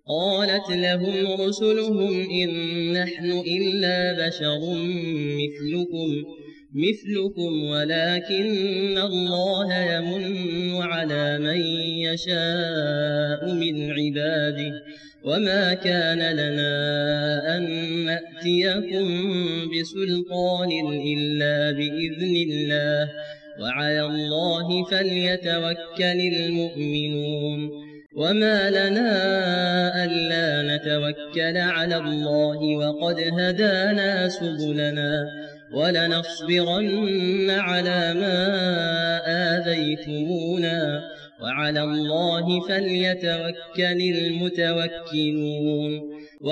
قالت لهم رسلهم إن نحن إلا بشر مثلكم ولكن الله يمن على من يشاء من عباده وما كان لنا أن نأتيكم بسلطان إلا بإذن الله وعلى الله فليتوكل المؤمنون وما لنا ألا نتوكل على الله وقد هدانا سبلنا ولنصبرن على ما آذيتمونا وعلى الله فليتوكل المتوكلون